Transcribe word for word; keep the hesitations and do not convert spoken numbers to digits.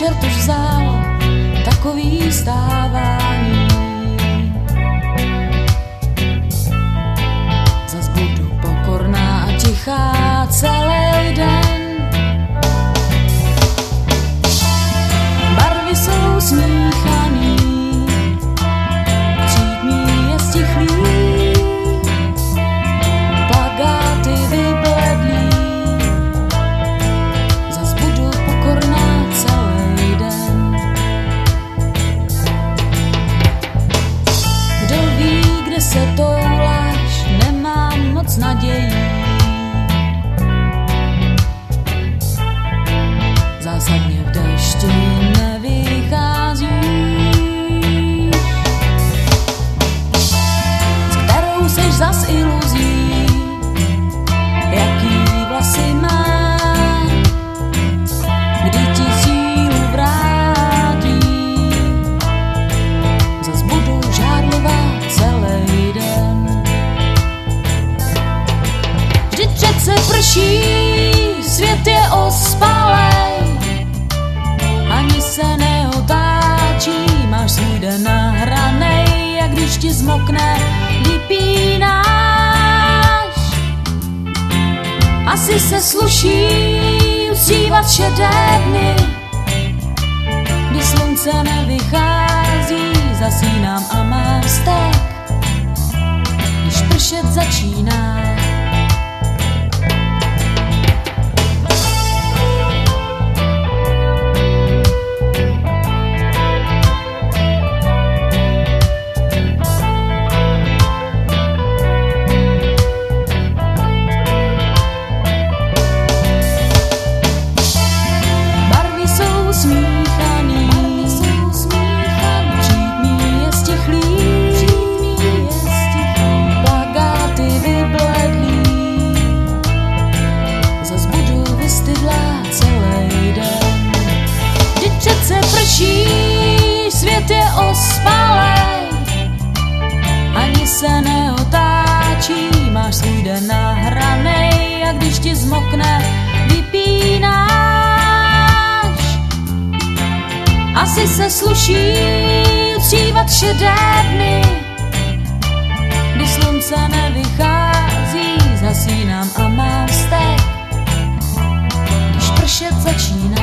čert už vzal takový stávání. Zas budu pokorná a tichá celý den. Barvy jsou smíchaný, třídní je stichlý, plakáty vybledlý. Zas budu pokorná celý den. Kdo ví, kde se touláš, nemám moc nadějí. Zásadně v dešti nevychází, s kterou seš zas iluzí, jaký vlasy má, kdy ti sílu vrátí. Zas budu žárlivá celý den. Vždyť přece prší, svět je ospalej, ani se neotáčí, máš svůj den nahranej, a když ti zmokne, vypínáš. Asi se sluší uctívat šedé dny, kdy slunce nevychází, zasínám a mám vztek, když pršet začíná. Svět je ospalej, ani se neotáčí, máš svůj den nahranej, a když ti zmokne, vypínáš. Asi se sluší uctívat šedé dny, kdy slunce nevychází, zasínám a mám vztek, když pršet začíná.